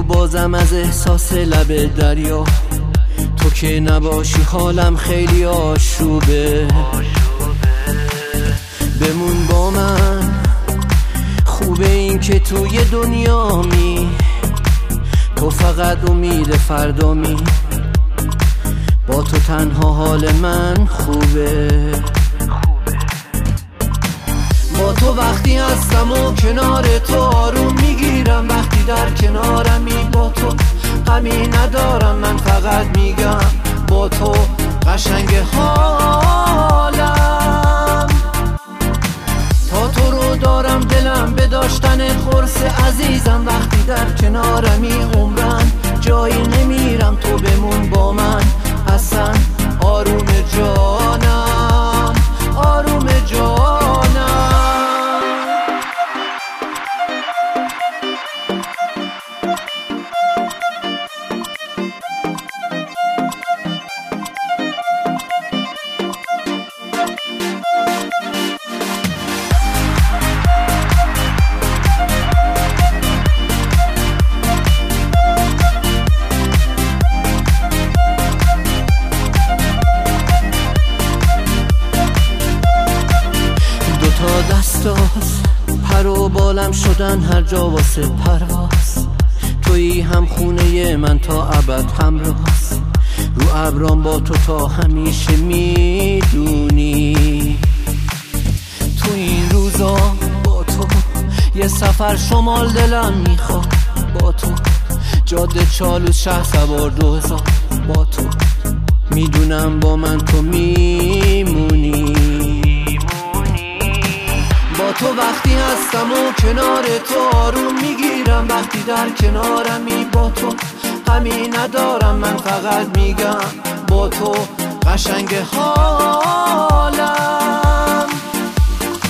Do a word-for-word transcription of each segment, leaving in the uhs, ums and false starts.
بازم از احساس لب دریا، تو که نباشی حالم خیلی آشوبه. بمون با من، خوبه این که توی دنیا می، تو فقط امید فردا می، با تو تنها حال من خوبه. با تو وقتی هستم و کنار تو آروم میگیرم، وقتی در کنارمی با تو غمی ندارم. من فقط میگم با تو قشنگ حالم، تا تو رو دارم دلم به داشتن قرص عزیزم. وقتی در کنارمی عمرن جایی نمیرم، تو بمون با من اصلا آروم جانم، آروم جانم. دستاز پر و بالم شدن هر جا واسه پرواز، تویی هم خونه من تا ابد همراز. رو ابرام با تو تا همیشه میدونی، تو این روزا با تو یه سفر شمال دلم میخواد. با تو جاده چالوس شهر سوار دوزار، با تو میدونم با من تو میمونی. با تو وقتی هستم و کنار تو آروم میگیرم، وقتی در کنارمی با تو غمی ندارم. من فقط میگم با تو قشنگ حالم،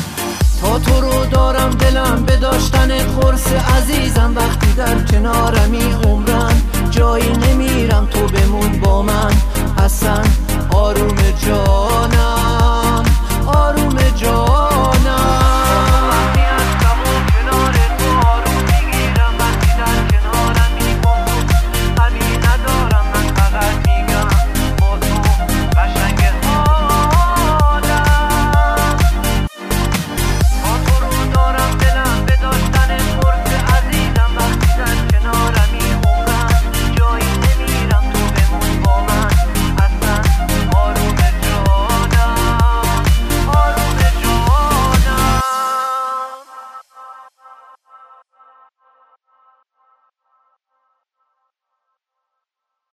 تا تو رو دارم دلم به داشتن قرص عزیزم. وقتی در کنارمی